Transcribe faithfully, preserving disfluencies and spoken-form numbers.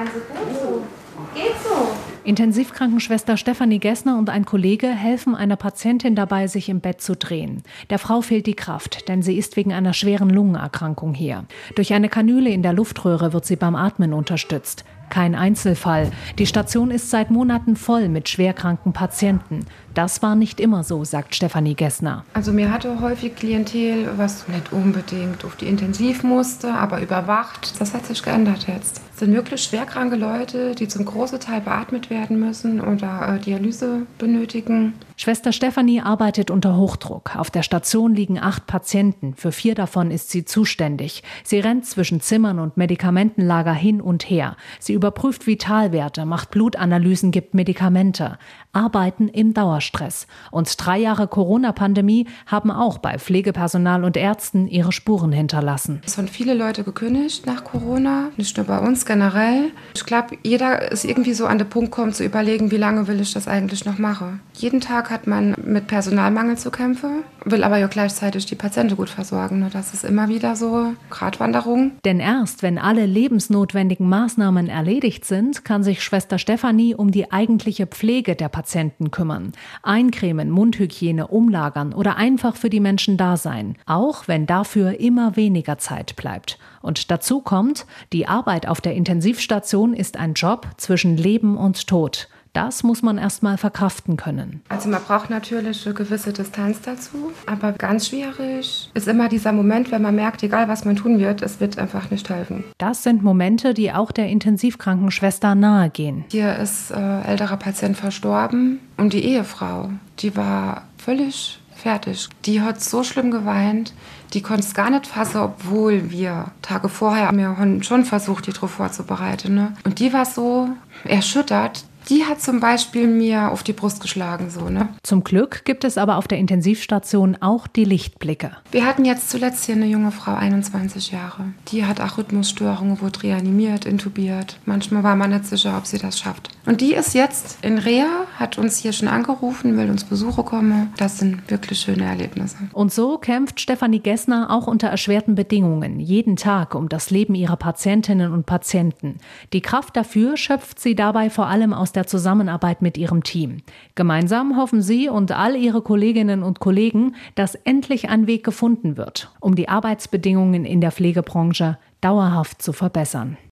Also gut so. Geht so. Intensivkrankenschwester Stefanie Gessner und ein Kollege helfen einer Patientin dabei, sich im Bett zu drehen. Der Frau fehlt die Kraft, denn sie ist wegen einer schweren Lungenerkrankung hier. Durch eine Kanüle in der Luftröhre wird sie beim Atmen unterstützt. Kein Einzelfall. Die Station ist seit Monaten voll mit schwerkranken Patienten. Das war nicht immer so, sagt Stefanie Gessner. Also mir hatte häufig Klientel, was nicht unbedingt auf die Intensiv musste, aber überwacht. Das hat sich geändert jetzt. Es sind wirklich schwerkranke Leute, die zum großen Teil beatmet werden müssen oder äh, Dialyse benötigen. Schwester Stefanie arbeitet unter Hochdruck. Auf der Station liegen acht Patienten. Für vier davon ist sie zuständig. Sie rennt zwischen Zimmern und Medikamentenlager hin und her. Sie überprüft Vitalwerte, macht Blutanalysen, gibt Medikamente. Arbeiten im Dauerstress. Und drei Jahre Corona-Pandemie haben auch bei Pflegepersonal und Ärzten ihre Spuren hinterlassen. Es sind viele Leute gekündigt nach Corona, nicht nur bei uns, generell. Ich glaube, jeder ist irgendwie so an den Punkt gekommen, zu überlegen, wie lange will ich das eigentlich noch machen. Jeden Tag hat man mit Personalmangel zu kämpfen, will aber ja gleichzeitig die Patienten gut versorgen. Das ist immer wieder so Gratwanderung. Denn erst wenn alle lebensnotwendigen Maßnahmen erledigt sind, kann sich Schwester Stefanie um die eigentliche Pflege der Patienten kümmern. Eincremen, Mundhygiene, umlagern oder einfach für die Menschen da sein. Auch wenn dafür immer weniger Zeit bleibt. Und dazu kommt, die Arbeit auf der Intensivstation ist ein Job zwischen Leben und Tod. Das muss man erst mal verkraften können. Also man braucht natürlich eine gewisse Distanz dazu, aber ganz schwierig ist immer dieser Moment, wenn man merkt, egal was man tun wird, es wird einfach nicht helfen. Das sind Momente, die auch der Intensivkrankenschwester nahegehen. Hier ist äh, älterer Patient verstorben und die Ehefrau, die war völlig fertig. Die hat so schlimm geweint, die konnte es gar nicht fassen, obwohl wir Tage vorher haben wir schon versucht, die drauf vorzubereiten. Ne? Und die war so erschüttert. Die hat zum Beispiel mir auf die Brust geschlagen. So, ne? Zum Glück gibt es aber auf der Intensivstation auch die Lichtblicke. Wir hatten jetzt zuletzt hier eine junge Frau, einundzwanzig Jahre. Die hat auch Rhythmusstörungen, wurde reanimiert, intubiert. Manchmal war man nicht sicher, ob sie das schafft. Und die ist jetzt in Reha, hat uns hier schon angerufen, will uns Besuche kommen. Das sind wirklich schöne Erlebnisse. Und so kämpft Stefanie Gessner auch unter erschwerten Bedingungen, jeden Tag um das Leben ihrer Patientinnen und Patienten. Die Kraft dafür schöpft sie dabei vor allem aus der Zusammenarbeit mit ihrem Team. Gemeinsam hoffen sie und all ihre Kolleginnen und Kollegen, dass endlich ein Weg gefunden wird, um die Arbeitsbedingungen in der Pflegebranche dauerhaft zu verbessern.